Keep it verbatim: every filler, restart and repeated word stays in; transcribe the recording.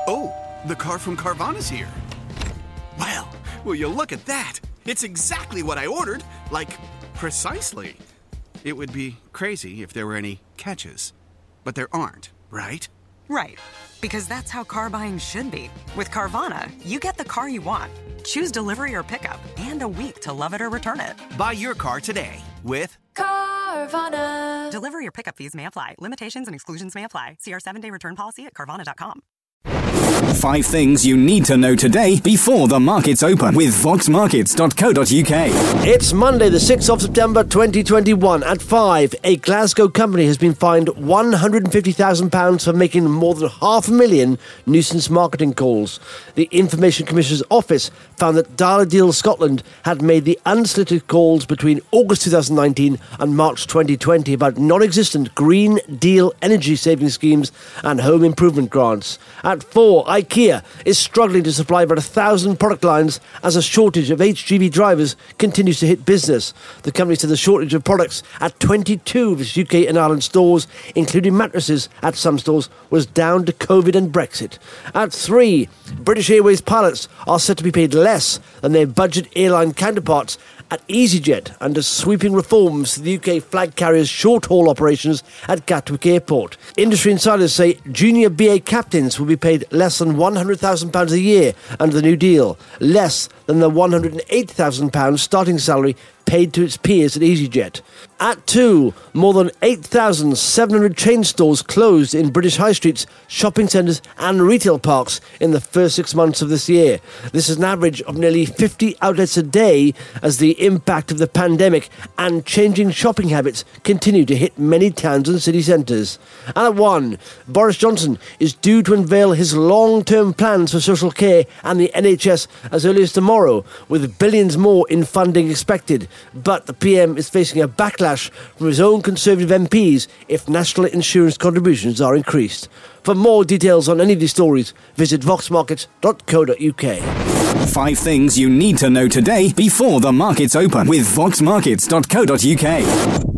Oh, the car from Carvana's here. Well, will you look at that? It's exactly what I ordered. Like, precisely. It would be crazy if there were any catches. But there aren't, right? Right. Because that's how car buying should be. With Carvana, you get the car you want. Choose delivery or pickup and a week to love it or return it. Buy your car today with Carvana. Delivery or pickup fees may apply. Limitations and exclusions may apply. See our seven-day return policy at Carvana dot com. Five things you need to know today before the markets open with vox markets dot co dot uk. It's Monday, the sixth of September twenty twenty-one. At five, a Glasgow company has been fined one hundred fifty thousand pounds for making more than half a million nuisance marketing calls. The Information Commissioner's Office found that Dial Deal Scotland had made the unsolicited calls between August twenty nineteen and March twenty twenty about non-existent Green Deal energy saving schemes and home improvement grants. At four, IKEA is struggling to supply about a thousand product lines as a shortage of H G V drivers continues to hit business. The company said the shortage of products at twenty-two of its U K and Ireland stores, including mattresses at some stores, was down to COVID and Brexit. At three, British Airways pilots are set to be paid less than their budget airline counterparts at EasyJet under sweeping reforms to the U K flag carrier's short-haul operations at Gatwick Airport. Industry insiders say junior B A captains will be paid less than one hundred thousand pounds a year under the new deal, less than the one hundred eight thousand pounds starting salary paid to its peers at EasyJet. At two, more than eight thousand seven hundred chain stores closed in British high streets, shopping centres and retail parks in the first six months of this year. This is an average of nearly fifty outlets a day as the impact of the pandemic and changing shopping habits continue to hit many towns and city centres. And at one, Boris Johnson is due to unveil his long-term plans for social care and the N H S as early as tomorrow, with billions more in funding expected. But the P M is facing a backlash from his own Conservative M Ps if national insurance contributions are increased. For more details on any of these stories, visit vox markets dot co dot uk. Five things you need to know today before the markets open with vox markets dot co dot uk.